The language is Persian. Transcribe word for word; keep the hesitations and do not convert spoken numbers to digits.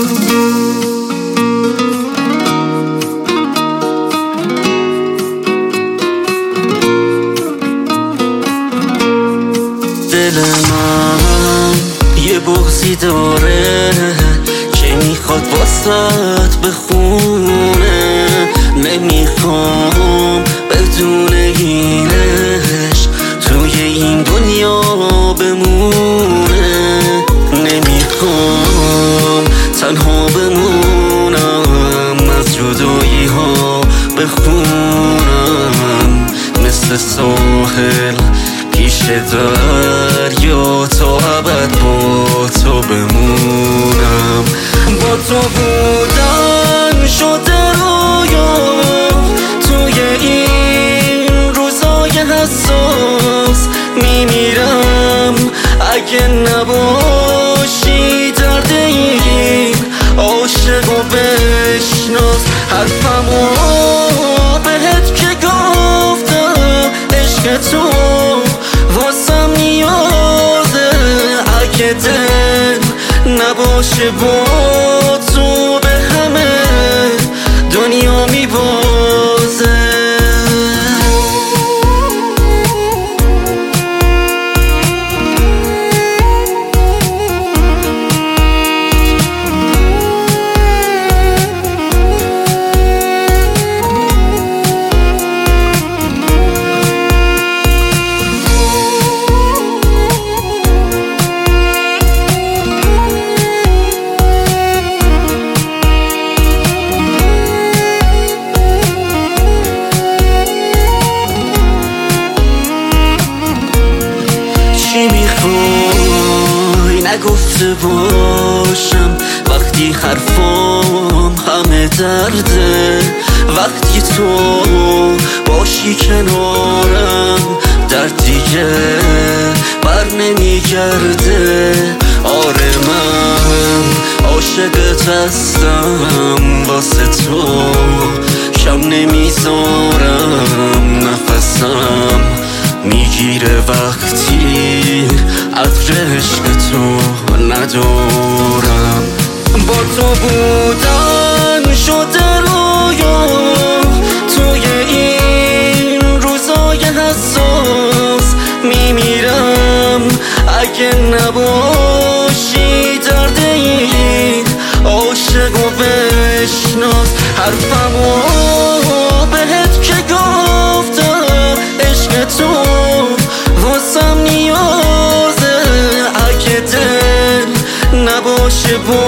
دل من یه بغضی داره که میخواد واسط بخونه، نمیخوام بدون اینش توی این دنیا بمونه، نمیخوام تنها بمونم، از جدایی ها بخونم، مثل ساحل پیش دریا تا ابد با تو بمونم. با تو بودن شده رویام توی این روزای حساس، میمیرم اگه نباشی درد این عاشق و بشناس حرفمو بهت که گفتم، عشق تو واسم نیازه، اگه دل نباشه با تو به همه دنیا میبازه. میخوای نگفته باشم وقتی حرفام همه درده، وقتی تو باشی کنارم درد دیگه بر نمیگرده. آره من عاشقت هستم، واسه تو شب نمیذارم، نفسم میگیره وقتی عطر عشق تو ندارم. با تو بودن شده رویام توی این روزای حساس، میمیرم اگه نباشی درد این عاشق و بشناس حرفمو بهت که گفتم، عشق تو واسم نیازه، اگه دل نباشه با